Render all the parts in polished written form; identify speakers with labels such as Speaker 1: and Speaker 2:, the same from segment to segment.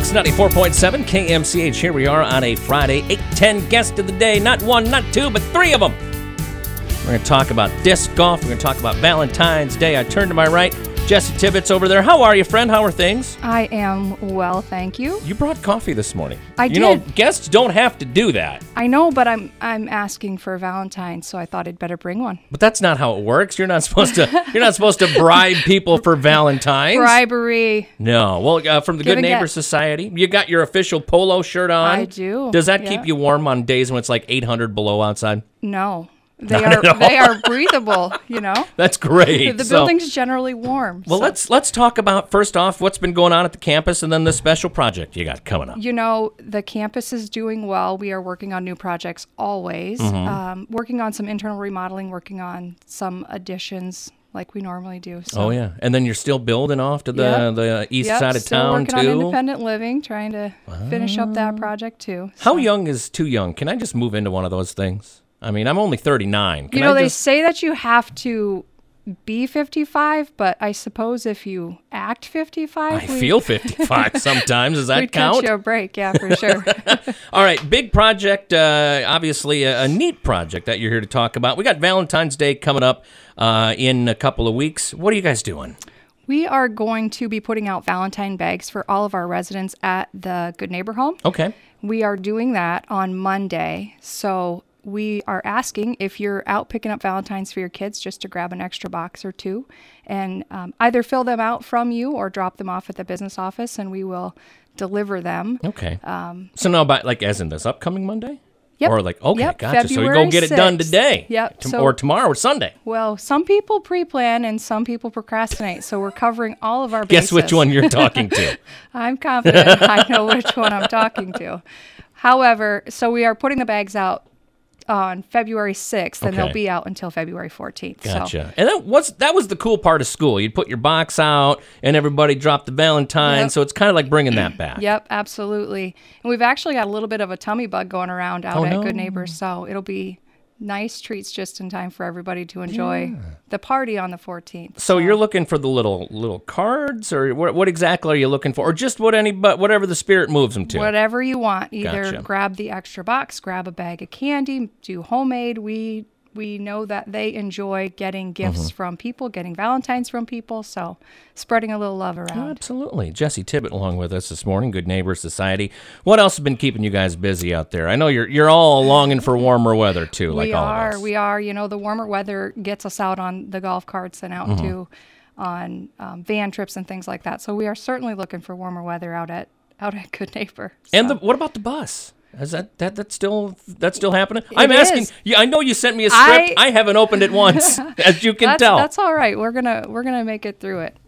Speaker 1: Mix 94.7 KMCH. Here we are on a Friday. 8:10 guest of the day. Not one, not two, but three of them. We're going to talk about disc golf. We're going to talk about Valentine's Day. I turn to my right. Jesse Tibbetts over there. How are you, friend? How are things?
Speaker 2: I am well, thank you.
Speaker 1: You brought coffee this morning.
Speaker 2: I did.
Speaker 1: You know, guests don't have to do that.
Speaker 2: I know, but I'm asking for Valentine's, so I thought I'd better bring one.
Speaker 1: But that's not how it works. You're not supposed to bribe people for Valentine's.
Speaker 2: Bribery.
Speaker 1: No. Well, from the Good Neighbor Society, you got your official polo shirt on.
Speaker 2: I do.
Speaker 1: Does that keep you warm on days when it's like 800 below outside?
Speaker 2: No. They are breathable, you know.
Speaker 1: That's great.
Speaker 2: The building's generally warm.
Speaker 1: Well, let's talk about, first off, what's been going on at the campus and then the special project you got coming up.
Speaker 2: You know, the campus is doing well. We are working on new projects always. Working on some internal remodeling, working on some additions like we normally do. So.
Speaker 1: Oh, yeah. And then you're still building off to the east side of
Speaker 2: still
Speaker 1: town,
Speaker 2: working on independent living, trying to finish up that project, too. So.
Speaker 1: How young is too young? Can I just move into one of those things? I mean, I'm only 39.
Speaker 2: They say that you have to be 55, but I suppose if you act 55...
Speaker 1: I feel 55 sometimes. Does that
Speaker 2: we'd
Speaker 1: count?
Speaker 2: Cut you a break, yeah, for sure.
Speaker 1: All right, big project, obviously a neat project that you're here to talk about. We got Valentine's Day coming up in a couple of weeks. What are you guys doing?
Speaker 2: We are going to be putting out Valentine bags for all of our residents at the Good Neighbor Home.
Speaker 1: Okay.
Speaker 2: We are doing that on Monday, so... We are asking if you're out picking up Valentines for your kids just to grab an extra box or two and either fill them out from you or drop them off at the business office and we will deliver them.
Speaker 1: Okay. So now, as in this upcoming Monday?
Speaker 2: Yep.
Speaker 1: Or gotcha.
Speaker 2: February
Speaker 1: so we go get it done
Speaker 2: 6th.
Speaker 1: today.
Speaker 2: Yep.
Speaker 1: Or tomorrow or Sunday.
Speaker 2: Well, some people pre-plan and some people procrastinate. So we're covering all of our bases.
Speaker 1: Guess which one you're talking to.
Speaker 2: I'm confident I know which one I'm talking to. However, so we are putting the bags out on February 6th, and they'll be out until February 14th.
Speaker 1: Gotcha. So. And that was the cool part of school. You'd put your box out, and everybody dropped the Valentine, so it's kind of like bringing that back.
Speaker 2: Yep, absolutely. And we've actually got a little bit of a tummy bug going around out at Good Neighbors, so it'll be nice treats just in time for everybody to enjoy the party on the 14th.
Speaker 1: So you're looking for the little cards, or what exactly are you looking for? Or just whatever the spirit moves them to?
Speaker 2: Whatever you want. Either grab the extra box, grab a bag of candy, do homemade. We know that they enjoy getting gifts from people, getting Valentines from people, so spreading a little love around.
Speaker 1: Absolutely. Jesse Tibbett along with us this morning, Good Neighbor Society. What else has been keeping you guys busy out there? I know you're all longing for warmer weather, too, like all of us.
Speaker 2: We are. You know, the warmer weather gets us out on the golf carts and out too on van trips and things like that. So we are certainly looking for warmer weather out at Good Neighbor. So.
Speaker 1: And what about the bus? Is that's still happening? I'm asking. Yeah, I know you sent me a script. I haven't opened it once, as you can tell.
Speaker 2: That's all right. We're gonna make it through it.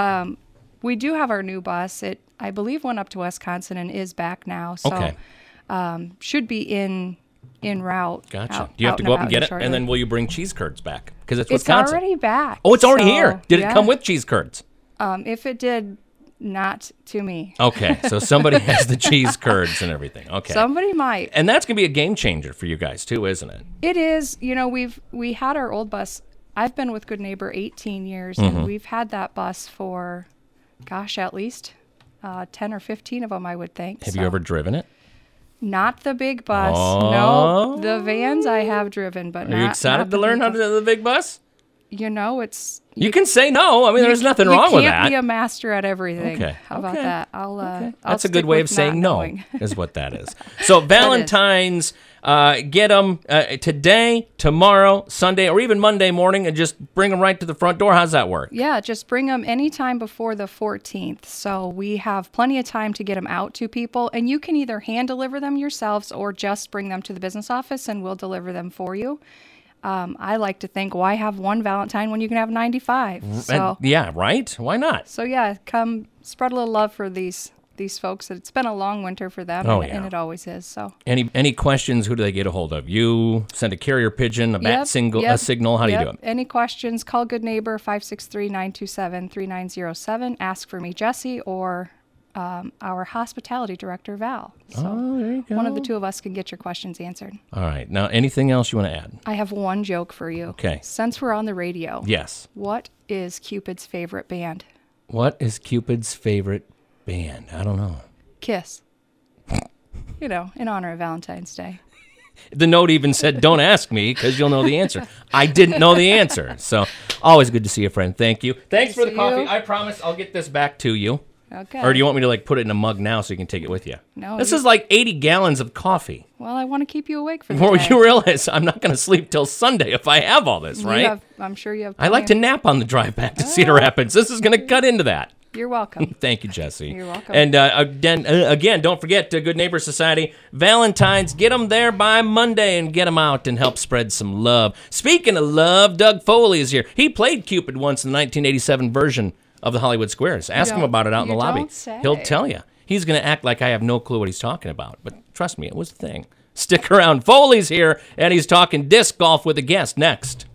Speaker 2: We do have our new bus. It, I believe, went up to Wisconsin and is back now. So should be in route.
Speaker 1: Gotcha. Do you have to go up and get it? Shortly. And then will you bring cheese curds back? Because it's Wisconsin.
Speaker 2: It's already back.
Speaker 1: Oh, it's already here. Did it come with cheese curds?
Speaker 2: If it did. Not to me.
Speaker 1: Okay, so somebody has the cheese curds and everything. Okay.
Speaker 2: Somebody might.
Speaker 1: And that's going to be a game changer for you guys too, isn't it?
Speaker 2: It is. You know, we had our old bus. I've been with Good Neighbor 18 years, and we've had that bus for, at least 10 or 15 of them, I would think.
Speaker 1: Have you ever driven it?
Speaker 2: Not the big bus. No, the vans I have driven, but not.
Speaker 1: Are you excited to learn how to do the big bus?
Speaker 2: You know, it's...
Speaker 1: You can say no. I mean, there's nothing wrong with that.
Speaker 2: You can't be a master at everything. Okay. How about that?
Speaker 1: That's a good way of saying no, is what that is. So Valentine's, get them today, tomorrow, Sunday, or even Monday morning, and just bring them right to the front door. How's that work?
Speaker 2: Yeah, just bring them anytime before the 14th. So we have plenty of time to get them out to people, and you can either hand deliver them yourselves or just bring them to the business office, and we'll deliver them for you. I like to think, why have one Valentine when you can have 95? So,
Speaker 1: yeah, right? Why not?
Speaker 2: So, yeah, come spread a little love for these folks. It's been a long winter for them, and it always is. So,
Speaker 1: any questions, who do they get a hold of? You send a carrier pigeon, a signal? How do you do it?
Speaker 2: Any questions, call Good Neighbor, 563-927-3907. Ask for me, Jesse, or our hospitality director, Val. So
Speaker 1: there you go.
Speaker 2: One of the two of us can get your questions answered.
Speaker 1: All right. Now, anything else you want to add?
Speaker 2: I have one joke for you.
Speaker 1: Okay.
Speaker 2: Since we're on the radio.
Speaker 1: Yes.
Speaker 2: What is Cupid's favorite band?
Speaker 1: What is Cupid's favorite band? I don't know.
Speaker 2: Kiss. You know, in honor of Valentine's Day.
Speaker 1: The note even said, don't ask me because you'll know the answer. I didn't know the answer. So always good to see you, friend. Thank you. Thanks for the coffee. I promise I'll get this back to you.
Speaker 2: Okay.
Speaker 1: Or do you want me to put it in a mug now so you can take it with you?
Speaker 2: No.
Speaker 1: This is like 80 gallons of coffee.
Speaker 2: Well, I want to keep you awake for the
Speaker 1: Well,
Speaker 2: day.
Speaker 1: you realize I'm not going to sleep till Sunday if I have all this, right?
Speaker 2: I'm sure you have.
Speaker 1: I like to nap on the drive back to Cedar Rapids. This is going to cut into that.
Speaker 2: You're welcome.
Speaker 1: Thank you, Jesse.
Speaker 2: You're welcome.
Speaker 1: And again, don't forget Good Neighbor Society, Valentine's. Get them there by Monday and get them out and help spread some love. Speaking of love, Doug Foley is here. He played Cupid once in the 1987 version of the Hollywood Squares. Ask him about it out in the lobby.
Speaker 2: Don't say.
Speaker 1: He'll tell you. He's going to act like I have no clue what he's talking about. But trust me, it was a thing. Stick around. Foley's here, and he's talking disc golf with a guest next.